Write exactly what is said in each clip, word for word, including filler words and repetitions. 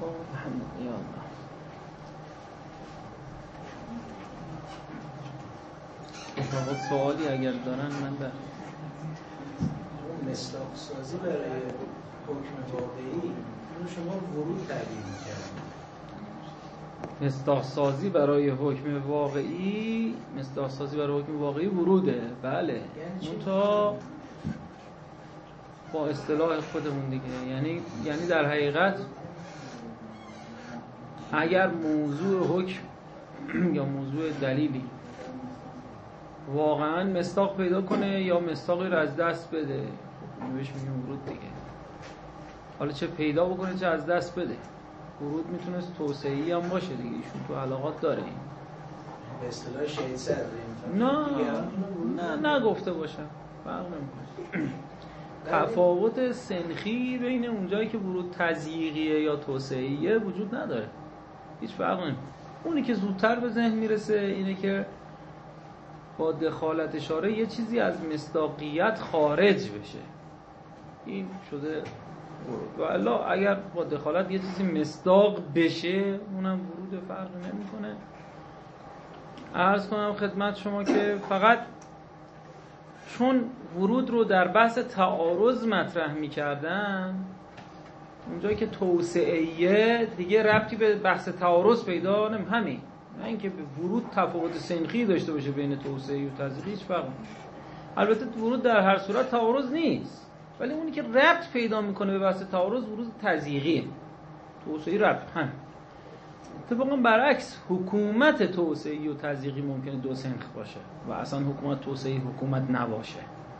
یا الله. اتفاقات سوالی اگر دارن من در مصداق سازی برای حکم واقعی اینو شما ورود تعبیر می‌کردید. مصداق سازی برای حکم واقعی مصداق سازی برای حکم واقعی وروده. بله منتها با اصطلاح خودمون دیگه، یعنی یعنی در حقیقت اگر موضوع حکم یا موضوع دلیلی واقعا مصداق پیدا کنه یا مصداقی رو از دست بده، خب بهش میگیم ورود دیگه. حالا چه پیدا بکنه چه از دست بده، ورود میتونست توسعه‌ای هم باشه دیگه. ایشون تو علاقات داره این به اصطلاح شهید صدر نه نه نگفته باشم فرق نمیکنه. تفاوت سنخی بین اونجایی که ورود تضییقیه یا توسعه‌ایه وجود نداره، هیچ فرق نمیکنه. اونی که زودتر به ذهن میرسه اینه که با دخالت اشاره یه چیزی از مصداقیت خارج بشه، این شده ورود. و الا اگر با دخالت یه چیزی مصداق بشه اونم ورود، فرق نمیکنه. عرض کنم خدمت شما که فقط چون ورود رو در بحث تعارض مطرح می‌کردن، اونجایی که توسعه‌ایه دیگه ربطی به بحث تعارض پیدا نمی همین، نه اینکه ورود تفاوت سنخی داشته باشه بین توسعه‌ای و تضییقی، هیچ فرقی نمی‌کنه. البته ورود در هر صورت تعارض نیست، ولی اونی که ربط پیدا میکنه به بحث تعارض ورود تضییقیه، توسعه‌ای ربط هم. اتفاقا برعکس حکومت توسعه‌ای و تضییقی ممکنه دو سنخ باشه و اصلا حکومت توسعه‌ای حکومت نباشه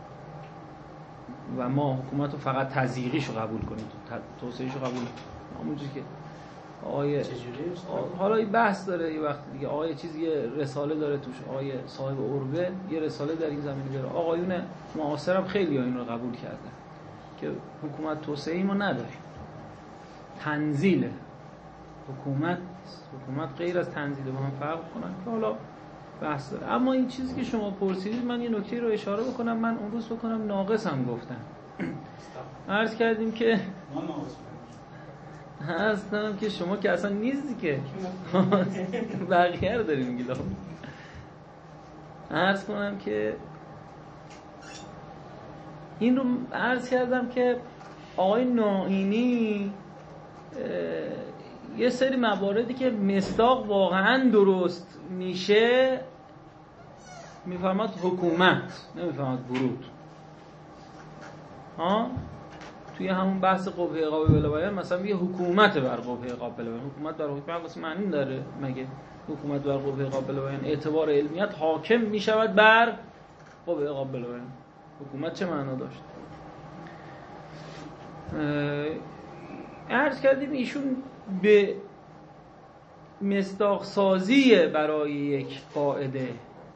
و ما حکومت رو فقط تضییقیشو قبول کنیم، توسعه‌ایشو قبول کنیم. همونجوری که آقای حالا این بحث داره یه وقت دیگه، آقای چیزی یه رساله داره توش، آقای صاحب عربه یه رساله در این زمینه داره. آقایون معاصر هم خیلی این رو قبول کردن که حکومت توسعه‌ای ما نداریم، تنزیله حکومت، حکومت غیر از تنزیله، با هم فرق کنن که حالا بحث داره. اما این چیزی که شما پرسیدید من یه نکته رو اشاره بکنم، من اون روز بکنم ناقص هم گفتم. عرض کردیم که عرض کردم که شما که اصلا نیستی که بقیه رو داریم میگی. عرض کنم که این رو عرض کردم که آقای ناینی یه سری مواردی که مصداق واقعا درست میشه میفهمد حکومت، نمیفهمد ورود. ها توی همون بحث قوه اقامه بلاغیان مثلا میگه حکومت بر قوه اقامه بلاغیان، حکومت بر حکومت واسه معنی داره مگه؟ حکومت بر قوه اقامه بلاغیان اعتبار علمیت حاکم میشود بر قوه اقامه بلاغیان. حکومت چه معنا داشت؟ عرض کردیم ایشون به مصداق سازی برای یک قاعده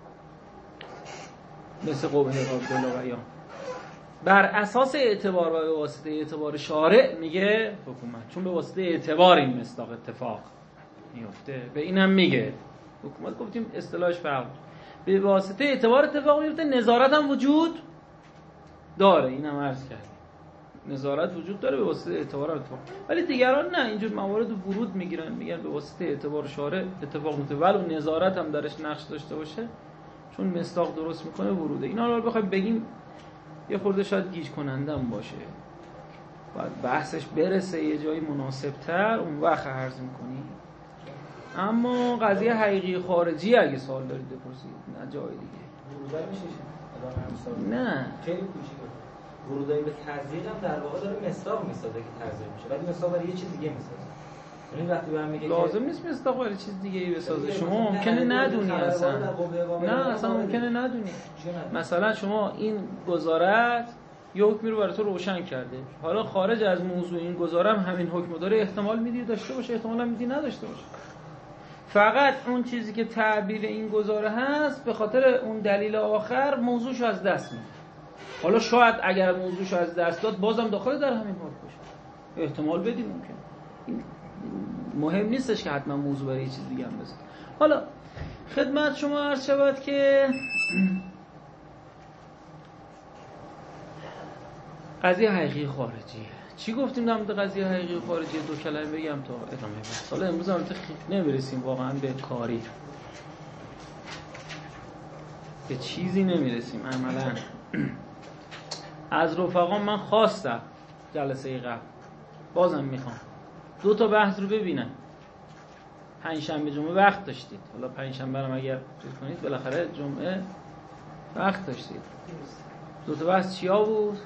مثل قوه اقامه بلاغیان بر اساس اعتبار و به واسطه اعتبار شارع میگه حکومت، چون به واسطه اعتبار این مصداق اتفاق میفته. به اینم میگه حکومت، گفتیم اصطلاحش فرق، به واسطه اعتبار اتفاق میفته. نظارت هم وجود داره، اینم عرض کردیم نظارت وجود داره به واسطه اعتبار اتفاق، ولی دیگران نه، اینجور موارد ورود میگیرن میگن به واسطه اعتبار شارع اتفاق میفته، ولو نظارت هم درش نقش داشته باشه چون مصداق درست میکنه وروده. اینا رو بخوایم بگیم یه خورده شاید گیج کننده هم باشه، باید بحثش برسه یه جایی مناسبتر اون وقت عرض میکنی. اما قضیه حقیقی خارجی اگه سوال دارید بپرسید، نه جای دیگه ورودای میشه نه خیلی کوچیکه. ورودای به تضییق هم در واقع داره مصداق میسازه که تضییق میشه، ولی مصداق برای یه چیز دیگه میسازه. یعنی وقتی برام میگه لازم نیست مصداق برای چیز دیگه ای بسازه، شما ممکنه ندونی اصلا، نه اصلا ممکنه ندونی. مثلا شما این گزارت یه حکمی رو برای تو روشن کرده، حالا خارج از موضوع این گزاره هم همین حکم داره، احتمال میدی داشته باشه، احتمال هم میدی نداشته باشه. فقط اون چیزی که تعبیر این گزاره هست به خاطر اون دلیل آخر موضوعشو از دست میده. حالا شاید اگر موضوعشو از دست داد بازم داخل در همین حکم باشه، احتمال بدی ممکن. این مهم نیستش که حتما موضوع برای یه چیز دیگه هم بزن. حالا خدمت شما عرض شود که قضیه حقیقی خارجیه. چی گفتیم در مورد قضیه حقیقی خارجیه؟ دو کلمه بگم تا ادامه بحث. حالا امروز هم نمیرسیم واقعا به کاری، به چیزی نمیرسیم عملا. از رفقا من خواستم جلسه قبل، بازم میخوام دو تا بحث رو ببینم. پنج شنبه جمعه وقت داشتید، حالا پنج شنبه رو اگر چیز کنید بالاخره جمعه وقت داشتید. دو تا بحث چیا بود؟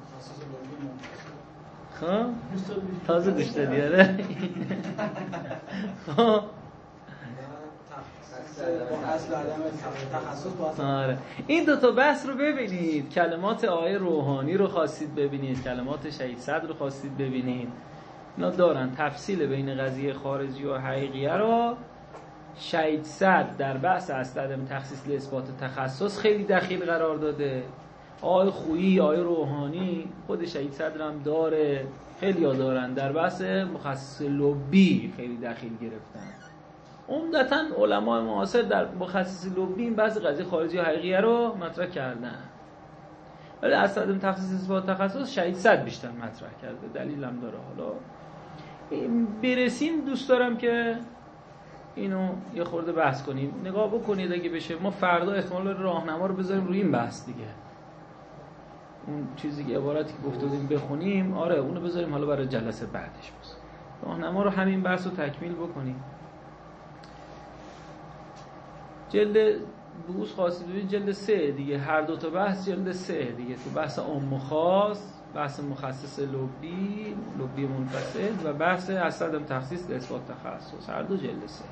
خب تازه گوش دادی آره. خب آره این دو تا بحث رو ببینید. کلمات آقای روحانی رو خواستید ببینید، کلمات شهید صدر رو خواستید ببینید. اینا دارن تفصیل بین قضیه خارجی و حقیقیه رو شهید صدر در بحث اصل عدم تخصیص لاثبات تخصص خیلی دخیل قرار داده. آقای خویی، آقای روحانی، خود شهید صدر هم داره، خیلی ها دارن در بحث مخصص لبی خیلی دخیل گرفتن. عمدتاً علمای معاصر در مخصص لبی این بحث قضیه خارجی و حقیقیه رو مطرح کردن، ولی اصل عدم تخصیص لاثبات تخصص شهید صدر بیشتر مطرح کرده. دلیلم داره. حالا برسیم دوست دارم که اینو یه خورده بحث کنیم، نگاه بکنید اگه بشه. ما فردا احتمال راهنما رو بذاریم روی این بحث دیگه. اون چیزی که عبارتی که گفته بودیم بخونیم، آره اونو بذاریم حالا برای جلسه بعدش. بس راهنما رو همین بحث رو تکمیل بکنیم. جلد بوز خواستید ببینید جلد سه دیگه، هر دو تا بحث جلد سه دیگه. تو بحث عام و خاص، بحث مخصص لبی، لبی منفصل و بحث اصل عدم تخصیص لاثبات تخصص، هر دو جلد سه.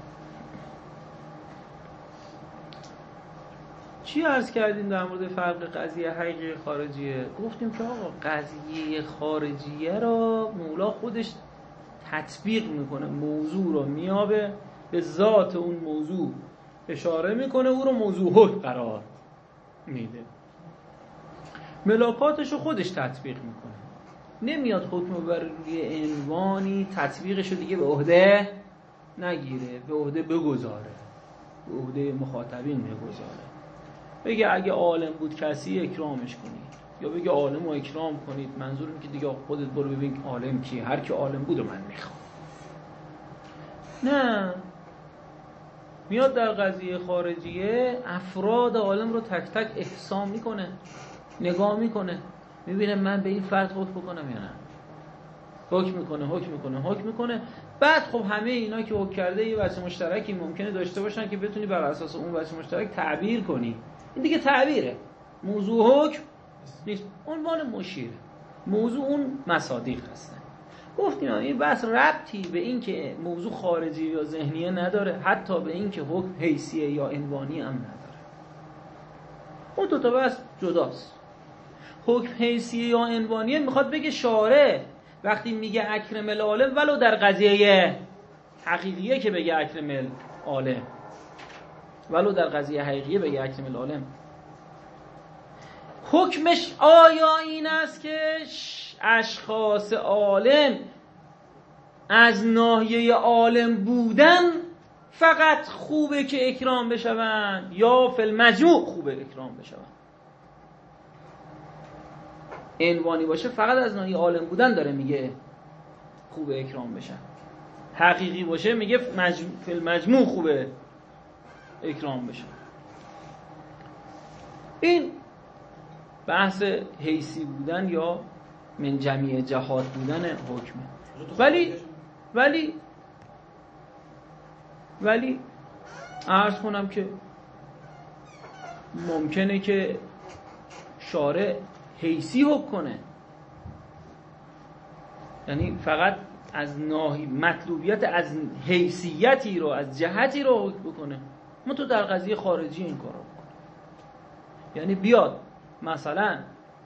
چی عرض کردیم در مورد فرق قضیه حقیقی خارجیه؟ گفتیم که آقا قضیه خارجیه را مولا خودش تطبیق میکنه، موضوع رو میابه، به ذات اون موضوع اشاره میکنه، او رو موضوع حکم قرار میده، ملاکاتش رو خودش تطبیق میکنه. نمیاد حکم بر روی عنوانی تطبیقش رو دیگه به عهده نگیره، به عهده بگذاره، به عهده مخاطبین بگذاره. بگه اگه عالم بود کسی اکرامش کنید، یا بگه عالم رو اکرام کنید. منظور این که دیگه خودت برو ببین عالم کیه، هر کی عالم بود و من میخوام. نه، میاد در قضیه خارجیه افراد عالم رو تک تک احسان میکنه، نگاه میکنه، میبینه من به این فرد حکم بکنم یا نه. حکم میکنه حکم میکنه حکم میکنه بعد خب همه اینا که حکم کرده یه وجه مشترکی ممکنه داشته باشن که بتونی بر اساس اون وجه مشترک تعبیر کنی. این دیگه تعبیره، موضوع حکم نیست، عنوان مشیره. موضوع اون مصادیق هستن. گفتیم این بحث ربطی به این که موضوع خارجی یا ذهنیه نداره، حتی به این که حکم حیثیه یا عنوانی هم نداره. اون دو تا بحث جداست. حکم حیثیه یا عنوانیه میخواد بگه شارع وقتی میگه اکرم العالم ولو در قضیه حقیقیه که بگه اکرم العالم، ولو در قضیه حقیقیه بگه اکرم العالم، حکمش آیا این است که اشخاص عالم از ناحیه عالم بودن فقط خوبه که اکرام بشون، یا فی المجموع خوبه اکرام بشون؟ عنوانی باشه فقط از ناحیه عالم بودن داره میگه خوبه اکرام بشن، حقیقی باشه میگه مجموع فی المجموع خوبه اکرام بشن. این بحث حیثی بودن یا من جمیع جهات بودن حکمه. ولی ولی ولی عرض کنم که ممکنه که شارع حیثی حکم کنه، یعنی فقط از ناحیه مطلوبیت از حیثیتی رو، از جهتی رو حکم بکنه. ما تو در قضیه خارجی این کارو بکنه، یعنی بیاد مثلا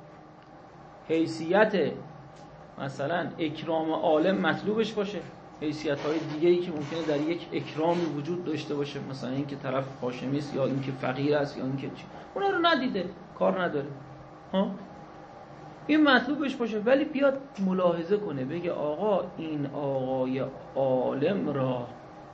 حیثیت مثلا اکرام عالم مطلوبش باشه، حیثیت‌های دیگه‌ای که ممکنه در یک اکرامی وجود داشته باشه، مثلا اینکه طرف هاشمی است یا اینکه فقیر است یا اینکه چی، اونا رو ندیده، کار نداره، ها این مطلوبش باشه. ولی بیاد ملاحظه کنه، بگه آقا این آقای عالم را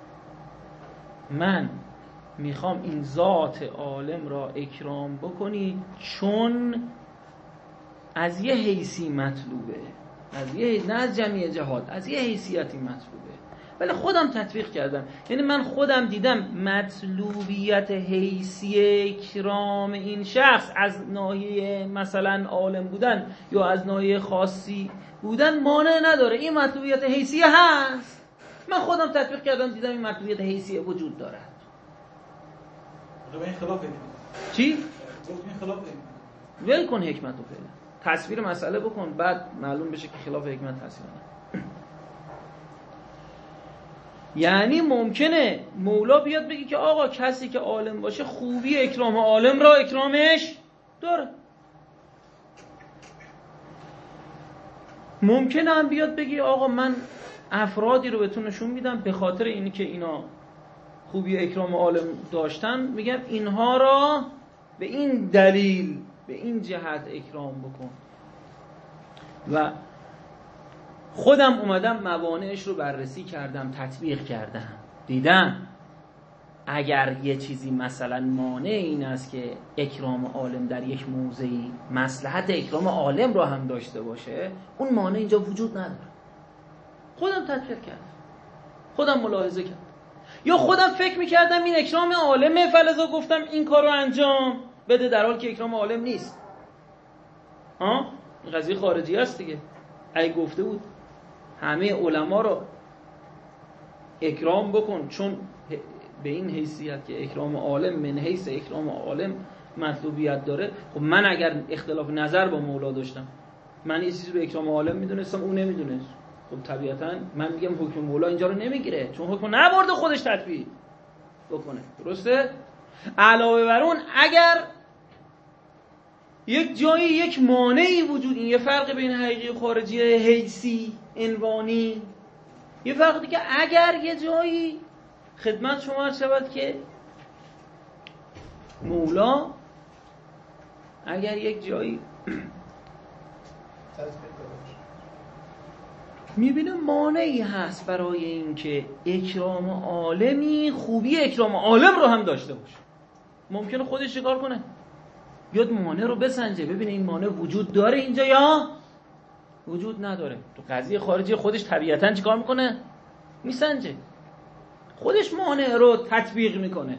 من میخوام این ذات عالم را اکرام بکنی چون از یه حیثی مطلوبه، از یه نه از جمعی جهات، از یه حیثیتی مطلوبه، ولی خودم تطبیق کردم. یعنی من خودم دیدم مطلوبیت حیثی اکرام این شخص از ناحیه مثلا عالم بودن یا از ناحیه خاصی بودن مانع نداره، این مطلوبیت حیثی هست. من خودم تطبیق کردم دیدم این مطلوبیت حیثی وجود داره. این خلاف این چی؟ این خلاف این ول کن حکمت و فعلا، تصویر مسئله بکن بعد معلوم بشه که خلاف حکمت هست یا نه. یعنی ممکنه مولا بیاد بگی که آقا کسی که عالم باشه خوبی اکرام عالم را اکرامش داره. ممکنه هم بیاد بگی آقا من افرادی رو بهتون نشون میدم به خاطر اینی که اینا خوبی اکرام عالم داشتن، میگم اینها را به این دلیل به این جهت اکرام بکن. و خودم اومدم موانعش رو بررسی کردم، تطبیق کردم، دیدم اگر یه چیزی مثلا مانع این است که اکرام عالم در یک موضعی مصلحت اکرام عالم رو هم داشته باشه، اون مانع اینجا وجود نداره. خودم تطبیق کردم، خودم ملاحظه کردم، یا خودم فکر میکردم این اکرام عالمه فلذا گفتم این کار رو انجام بده، در حال که اکرام عالم نیست. ها این قضیه خارجی است دیگه. اگه گفته بود همه علما رو اکرام بکن چون به این حیثیت که اکرام عالم من حیث اکرام عالم مطلوبیت داره، خب من اگر اختلاف نظر با مولا داشتم، من یه چیزی به اکرام عالم میدونستم اون نمیدونست، خب طبیعتا من میگم حکم مولا اینجا رو نمیگیره چون حکم نبرده خودش تطبیق بکنه. درسته؟ علاوه بر اون اگر یک جایی یک مانعی وجود، این یه فرق بین حقیقی و خارجی حیثی عنوانی، یه فرق دیگه اگر یه جایی خدمت شما عرض شود که مولا اگر یک جایی میبینه مانعی هست برای این که اکرام عالمی خوبی اکرام عالم رو هم داشته باشه، ممکنه خودش چیکار کنه؟ بیاد مانع رو بسنجه ببینه این مانع وجود داره اینجا یا وجود نداره. تو قضیه خارجی خودش طبیعتاً چیکار میکنه؟ میسنجه، خودش مانع رو تطبیق میکنه،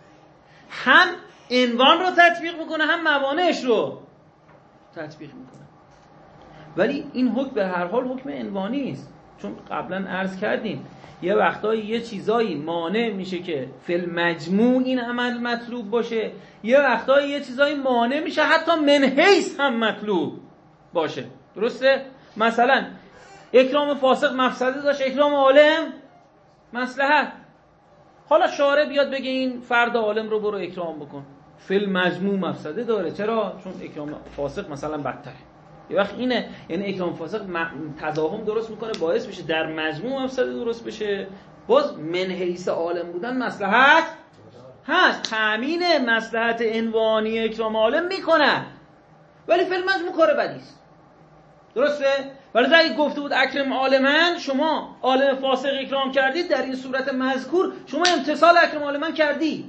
هم عنوان رو تطبیق میکنه هم موانعش رو تطبیق میکنه. ولی این حکم به هر حال حکم عنوانی است، چون قبلا عرض کردیم یه وقتایی یه چیزایی مانع میشه که فی المجموع این عمل مطلوب باشه، یه وقتایی یه چیزایی مانع میشه حتی من حیث هم مطلوب باشه. درسته؟ مثلا اکرام فاسق مفسده داشت، اکرام عالم مصلحت. حالا شارع بیاد بگه این فرد عالم رو برو اکرام بکن، فی المجموع مفسده داره. چرا؟ چون اکرام فاسق مثلا بدتره. یه وقت اینه، یعنی اکرام فاسق تضاهم درست میکنه باعث میشه در مجموع مفسده درست بشه، باز من حیث عالم بودن مصلحت هست، تامین مصلحت عنوانی اکرام عالم میکنه، ولی فی المجموع کار بدی است. درسته؟ ولی اگه گفته بود اکرم عالمن، شما عالم فاسق اکرام کردید، در این صورت مذکور شما امتثال اکرم عالمن کردی.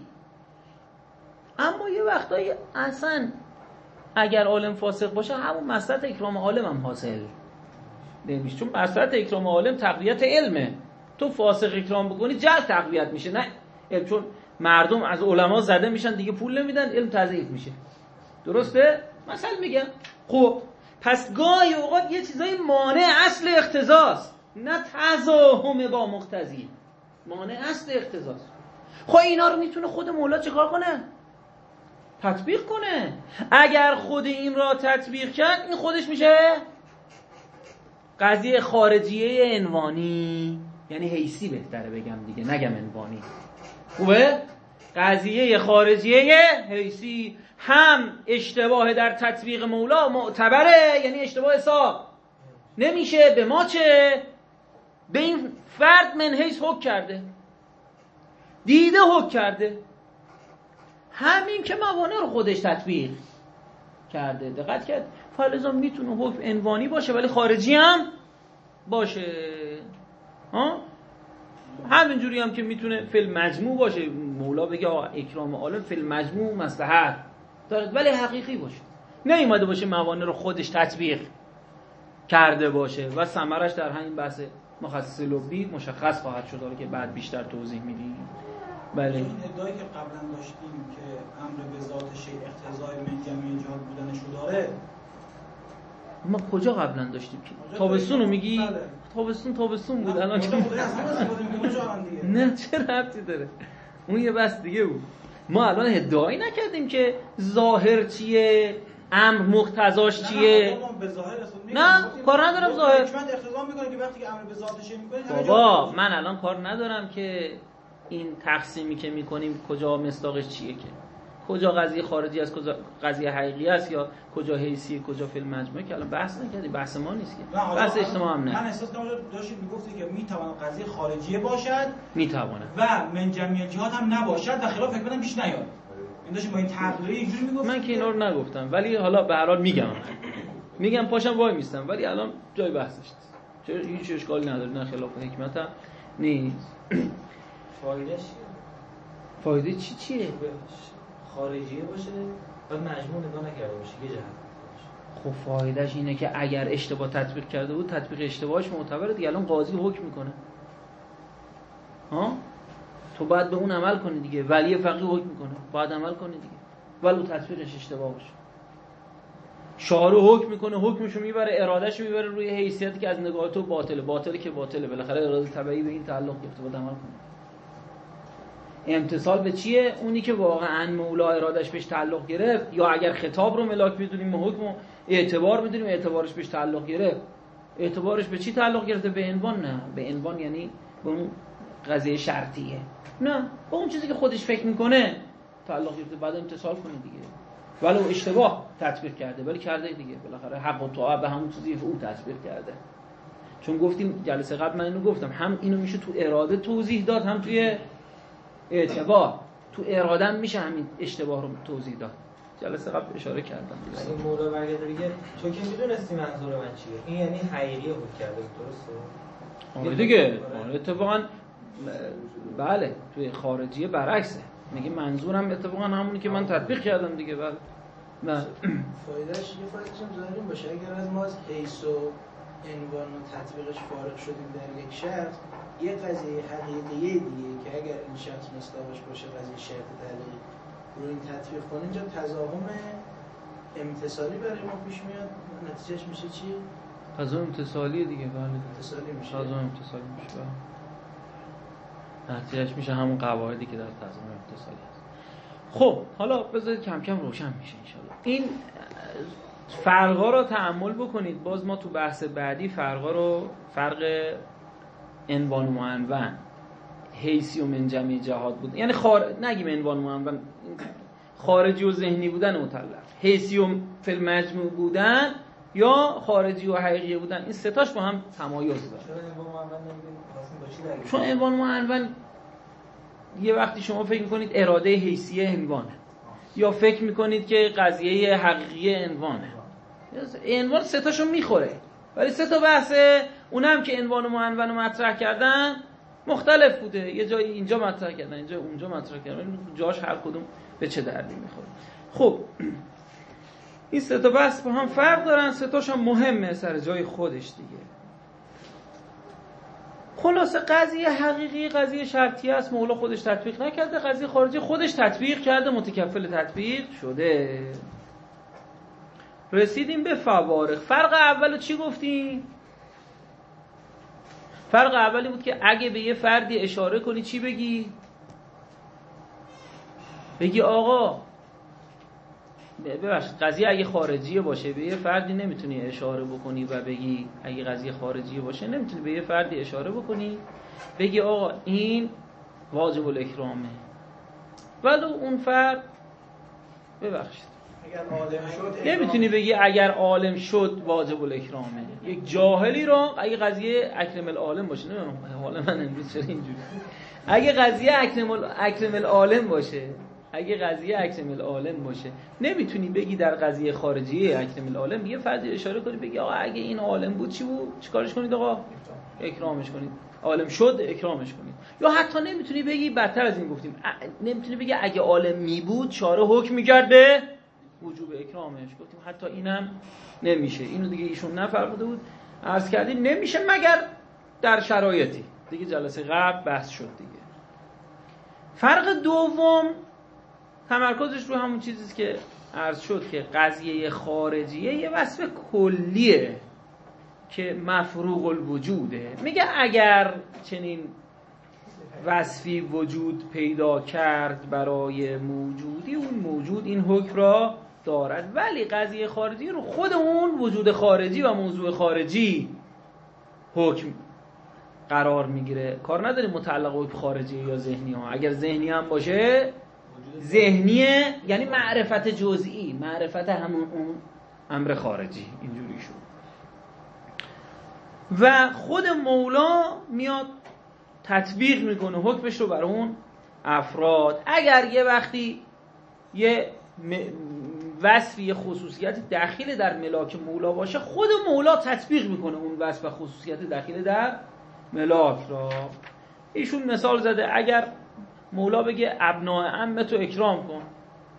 اما یه وقتایی اصلا اگر عالم فاسق باشه همون مصلحت اکرام عالم هم حاصل نمیشه، چون مصلحت اکرام عالم تقویت علمه. تو فاسق اکرام بکنی جهل تقویت میشه، نه علم، چون مردم از علما زده میشن دیگه پول نمیدن، علم تضعیف میشه. درسته؟ مثلا میگم خب پس گاهی اوقات یه چیزای مانع اصل اقتضاست، نه تضاهم با مقتضی، مانع اصل اقتضاست. خب اینا رو میتونه خود مولا چیکار کنه؟ تطبیق کنه. اگر خود این را تطبیق کرد، این خودش میشه قضیه خارجیه عنوانی، یعنی حیثی بهتره بگم دیگه، نگم عنوانی. خوبه؟ قضیه خارجیه حیثی، هم اشتباه در تطبیق مولا معتبره، یعنی اشتباه حساب نمیشه. به ما چه؟ به این فرد من حیث حکم کرده، دیده حکم کرده، همین که موانع رو خودش تطبیق کرده. دقت کرد؟ فلزا میتونه حکم عنوانی باشه ولی خارجی هم باشه. ها؟ همینجوری هم که میتونه فی المجموع باشه، مولا بگه اکرام عالم فی المجموع مصلحت داره ولی حقیقی باشه. نیومده باشه موانع رو خودش تطبیق کرده باشه و ثمرش در همین بحث مخصص لبی مشخص خواهد شد، حالا که بعد بیشتر توضیح میدیم. بله این ادعایی که قبلا داشتیم که امر به ذات شیء اقتضای من جمعی جهات بودنش رو داره، ما کجا قبلا داشتیم که تابستون رو میگی؟ بله. تابستون تابستون بود الان که نه چه ربطی داره، اون یه بحث دیگه بود. ما الان ادعایی نکردیم که ظاهر چیه، امر مقتضاش چیه. نه کار ندارم ظاهر. حکمت اقتضا میکنه که وقتی که امر به ذات شیء میکنه بابا من الان کار ندارم که این تقسیمی که میکنیم کجا مصداقش چیه، که کجا قضیه خارجی است کجا قضیه حقیقی است یا کجا حیثیه کجا فیلم مجموعه، که الان بحث نکردیم، بحث ما نیست که، بحث اجتماع هم نه. من احساس کنم داشتید میگفتی که میتونه قضیه خارجیه باشد میتونه و من جمعی جهات هم نباشد و خلاف حکمت هم پیش نیاد. این داشت با این تقریری اینجوری میگفت. من که اینا رو نگفتم ولی حالا به هر حال میگم میگم پاشم وای میستم، ولی الان جای بحثش نیست. چرا هیچ اشکالی نداره، نه خلاف حکمت هم نیست. فایدهش فایده چی چیه؟ خارجیه باشه و مجموع نگاه نکرده باشه یه جهت. خب فایدهش اینه که اگر اشتباه تطبیق کرده بود تطبیق اشتباهش معتبره دیگه. الان قاضی حکم میکنه، ها تو باید به اون عمل کنی دیگه، ولی فقیه حکم میکنه باید عمل کنی دیگه، ولو تطبیقش اشتباه باشه. شارع حکم میکنه، حکمشو میبره، ارادهشو میبره روی حیثیتی که از نگاه تو باطله، باطله که باطله، بالاخره اراده طبیعی به این تعلق گرفته، باید عمل کنه. امتصال به چیه؟ اونی که واقعا مولا ارادش بهش تعلق گرفت، یا اگر خطاب رو ملاک میدونیم ما حکم اعتبار میدونیم اعتبارش بهش تعلق گرفت، اعتبارش به چی تعلق گرفته؟ به عنوان؟ نه به عنوان یعنی به اون قضیه شرطیه، نه به اون چیزی که خودش فکر میکنه تعلق گرفته، بعد امتصال کنه دیگه، ولو اشتباه تطبیق کرده ولی کرده دیگه، بالاخره حق و طاعت به همون چیزی که او تطبیق کرده. چون گفتیم جلسه قبل من اینو گفتم، هم اینو میشه تو اراده توضیح داد هم توی اعتبار. تو اراده میشه همین اشتباه رو توضیح داد، جلسه قبل اشاره کردم. این مولا برگرده بگه تو که میدونستی منظور من چیه، این یعنی حقیقی بود کرده، درسته؟ آره دیگه اتفاقا بله توی خارجیه برعکسه، میگه منظورم اتفاقا همونی که من تطبیق کردم دیگه. بله نه فایدهش یه فایدهش هم ظاهری باشه، اگر از ما از حیث و عنوان و تطبیقش فارغ شدیم در یک شخص، یه قضیه حقیقیه دیگه که اگر این شخص مصداقش باشه قضیه شرط تعلیقی رو این تطبیق کنیم، اینجا تضاهم امتصالی برای ما پیش میاد، نتیجهش میشه چی؟ تضاهم امتصالی دیگه. بله امتصالی میشه، تضاهم امتصالی میشه، نتیجهش میشه همون قواعدی که در تضاهم امتصالی هست. خب حالا بذارید کم کم روشن میشه انشالله. این فرقا رو تأمل بکنید، باز ما تو بحث بعدی فرقا رو، فرق عنوان و معنون، حیثی و من جمعی جهات بود، یعنی خار... نگیم عنوان و معنون، خارجی و ذهنی بودن مطلق، حیثی و فی المجموع بودن یا خارجی و حقیقی بودن، این سه تاش با هم تمایز داره. چون عنوان و معنون یه وقتی شما فکر میکنید اراده حیثی عنوانه، یا فکر میکنید که قضیه حقیقی عنوانه. عنوان سه تاشو میخوره، ولی سه تا بحثه، اونم که عنوان و معنون رو مطرح کردن مختلف بوده، یه جایی اینجا مطرح کردن اینجا اونجا مطرح کردن، جاش هر کدوم به چه دردی میخوره. خب این سه تا بحث با هم فرق دارن، سه تاش هم مهمه سر جای خودش دیگه. خلاصه قضیه حقیقی قضیه شرطی است، مولا خودش تطبیق نکرده، قضیه خارجی خودش تطبیق کرده، متکفل تطبیق شده. رسیدیم به فوارق. فرق اولو چی گفتیم؟ فرق اولی بود که اگه به یه فردی اشاره کنی چی بگی؟ بگی آقا ببخشید قضیه اگه خارجیه باشه به یه فردی نمیتونی اشاره بکنی و بگی، اگه قضیه خارجیه باشه نمیتونی به یه فردی اشاره بکنی بگی آقا این واجب الاکرامه، ولی اون فرد ببخشید نمیتونی بگی اگر عالم شد واجب الاکرامه. یک جاهلی رو اگه قضیه اکرم العالم باشه، نه حالا من امروز چرا اینجوری، اگه قضیه اکرم اکرم العالم باشه، اگه قضیه اکرم العالم باشه نمیتونی بگی در قضیه خارجیه اکرم العالم یه فردی اشاره کنی بگی آقا اگه این عالم بود چی بود، چیکارش کنید آقا؟ اکرامش کنید. عالم شد اکرامش کنید. یا حتی نمیتونی بگی، بدتر از این گفتیم، نمیتونی بگی اگه عالم می بود شارع حکم می‌کرده وجوب اکرامش، گفتیم حتی اینم نمیشه. اینو دیگه ایشون نفرموده بود، عرض کردیم نمیشه مگر در شرایطی. دیگه جلسه قبل بحث شد دیگه. فرق دوم تمرکزش رو همون چیزیست که عرض شد که قضیه خارجیه یه وصف کلیه که مفروغ الوجوده. میگه اگر چنین وصفی وجود پیدا کرد برای موجودی، اون موجود این حکم را دارد، ولی قضیه خارجی رو خود اون وجود خارجی و موضوع خارجی حکم قرار میگیره. کار نداریم متعلق حکم خارجی یا ذهنی ها. اگر ذهنی هم باشه ذهنیه، یعنی معرفت جزئی، معرفت همون اون امر خارجی. اینجوری شد. و خود مولا میاد تطبیق میکنه حکمش رو بر اون افراد. اگر یه وقتی یه وصفی، یه خصوصیت داخل در ملاک مولا باشه، خود مولا تطبیق میکنه اون وصف و خصوصیت داخل در ملاک را. ایشون مثال زده، اگر مولا بگه ابناء عمتو اکرام کن،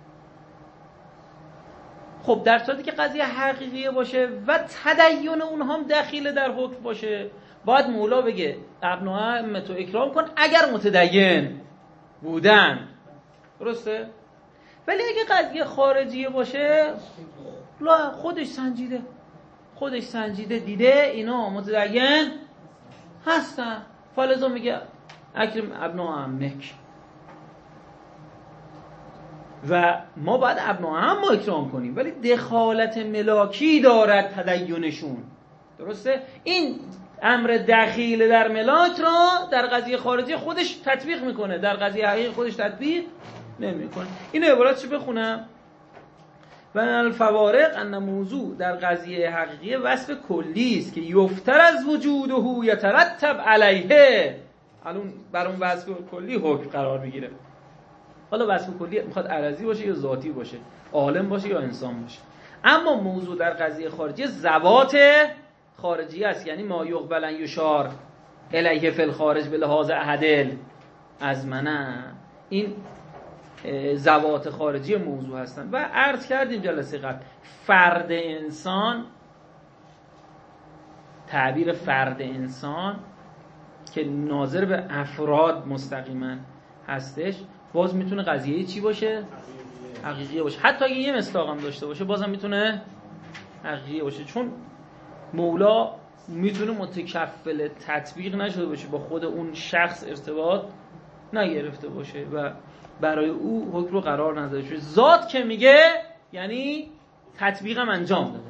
خب در صورتی که قضیه حقیقیه باشه و تدین اونها هم دخیل در حکم باشه، باید مولا بگه ابناء عمتو اکرام کن اگر متدین بودن. درسته؟ ولی اگه قضیه خارجیه باشه، لا خودش سنجیده خودش سنجیده دیده اینا متدین هستن، فلزا میگه اکرم ابناء عمک. و ما باید ابناء عم ما اکرام کنیم، ولی دخالت ملاکی دارد تدینشون. درسته؟ این امر دخیل در ملاک را در قضیه خارجی خودش تطبیق میکنه، در قضیه حقیقی خودش تطبیق نمیکنه. این عبارت چی بخونم؟ و الفوارق ان موضوع در قضیه حقیقی وصف کلی است که یفتر از وجوده یترتب علیه، الان بر اون وصف کلی حکم قرار میگیره. حالا وصف کلی میخواد عرضی باشه یا ذاتی باشه، عالم باشه یا انسان باشه. اما موضوع در قضیه خارجی ذوات خارجی است، یعنی ما یقبلن یشار الیه فی الخارج به لحاظ عدل از منه. این ذوات خارجی موضوع هستن. و عرض کردیم جلسه قبل فرد انسان، تعبیر فرد انسان که ناظر به افراد مستقیما هستش، باز میتونه قضیه چی باشه؟ حقیقی باشه. حتی اگه یه مصداق هم داشته باشه بازم میتونه حقیقی باشه، چون مولا میتونه متکفل تطبیق نشده باشه، با خود اون شخص ارتباط نگرفته باشه و برای او حکم رو قرار نداده باشه. ذات که میگه یعنی تطبیقم انجام داده.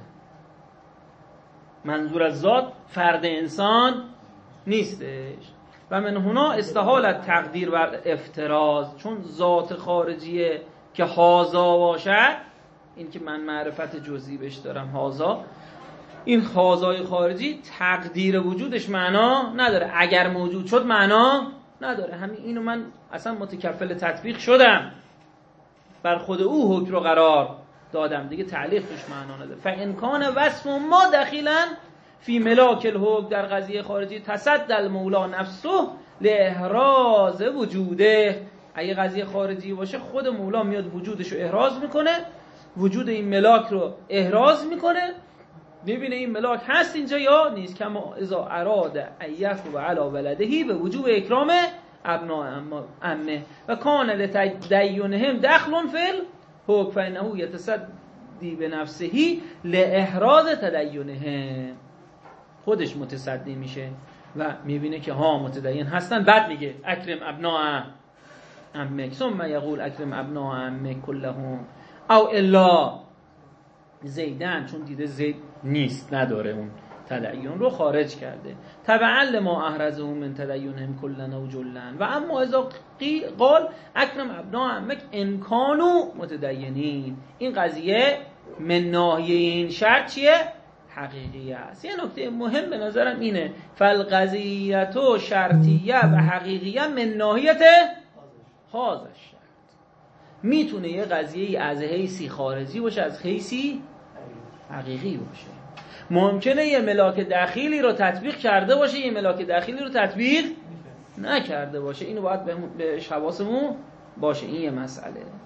منظور از ذات فرد انسان نیستش. و من هنا استحالت تقدیر بر افتراض، چون ذات خارجیه که هازا باشد، این که من معرفت جزئی بهش دارم هازا، این هازای خارجی تقدیر وجودش معنا نداره، اگر موجود شد معنا نداره. همین اینو من اصلا متکفل تطبیق شدم، بر خود او حکم رو قرار دادم، دیگه تعلیق توش معنا نداره. فان کان وصف ما دخیلا فی ملاک الحکم، در قضیه خارجی تصد المولا نفسه لاحراز وجوده، اگه قضیه خارجی باشه خود مولا میاد وجودش رو احراز میکنه، وجود این ملاک رو احراز میکنه، ببینه این ملاک هست اینجا یا نیست. کما اذا اراد ایف و علی ولدهی به وجوب اکرام ابناء عمه و کان لتدینهم دخل فی الحکم فانه یتصدی بنفسه لاحراز تدینهم، خودش متصدی میشه و میبینه که ها متدین هستن، بعد میگه اکرم ابناء عمک، ثم یقول اکرم ابناء عمک کلهم او الا زیدن، چون دیده زید نیست، نداره اون تدین رو خارج کرده. تبعا لما احرزه من تدینهم کلن و جلن. و اما اذا قال اکرم ابناء عمک ان کانوا متدینین، این قضیه من ناحیه این شرط چیه؟ حقیقی است. یه نکته مهم به نظرم اینه، فالقضیه شرطیه و حقیقیه من ناحیت هذا الشرط. میتونه یه قضیه از حیثی خارجی باشه، از حیثی حقیقی باشه. ممکنه یه ملاک داخلی رو تطبیق کرده باشه، یه ملاک داخلی رو تطبیق نکرده باشه. اینو باید به حواسمون باشه. این یه مسئله.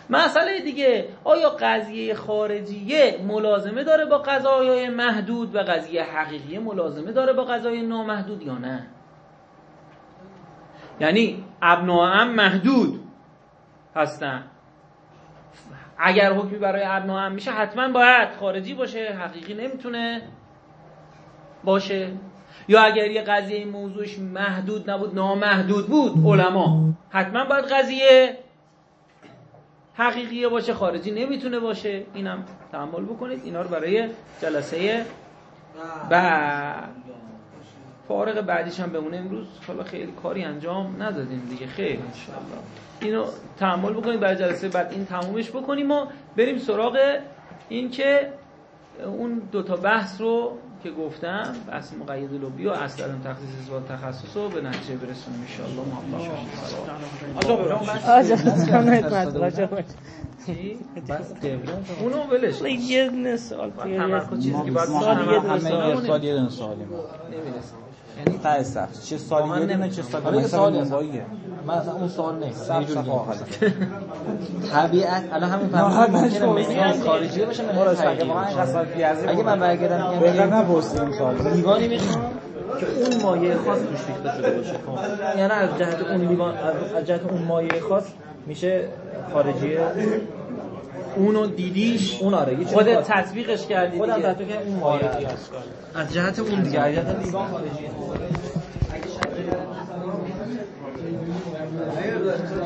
مسئله دیگه، آیا قضیه خارجیه ملازمه داره با قضایای محدود و قضیه حقیقیه ملازمه داره با قضای نامحدود یا نه؟ یعنی ابناء عم محدود هستن، اگر حکمی برای ابناء عم میشه حتما باید خارجی باشه، حقیقی نمیتونه باشه. یا اگر یه قضیه موضوعش محدود نبود نامحدود بود علما حتما باید قضیه حقیقیه باشه، خارجی نمیتونه باشه. اینم تأمل بکنید. اینا رو برای جلسه بعد فارغ بعدیش هم بمونه. امروز حالا خیلی کاری انجام ندادیم دیگه، خیر ان شاء الله اینو تأمل بکنید برای جلسه بعد این تمومش بکنیم و بریم سراغ این که اون دوتا بحث رو که گفتم، بحث مقید لبی و اصل علم تخصیص اثبات تخصص رو به نتیجه برسونیم ان شاء الله. موفق باشید. چی؟ بس قبله اونو ولش کن. یه دونه سوال تمرکز چیزی که بعد سوال یه دونه سوال یه دونه سوالی نمیرسه. یعنی تا صفر چه سوالی نمیدونم چه سوالی سوالی منبعیه. مثلا اون سوال نیست. یه جوری آخر. طبیعت الان همین ممکنه مثلا خارجی باشه، من راستش واقعا قصد ریاضی اگه من برگردم میگم بهتر نپرسیدم سوال. دیوانی میخوام که اون مایه خاص توش ریخته شده باشه. یعنی از جهت اون دیوان از جهت اون مایه خاص میشه خارجیه. اونو دیدیش، اون آره یه خودت تطبیقش کردی، خودم تطبیق کردم اون مایه از جهت اون دیگه از جهت دیوان خارجیه.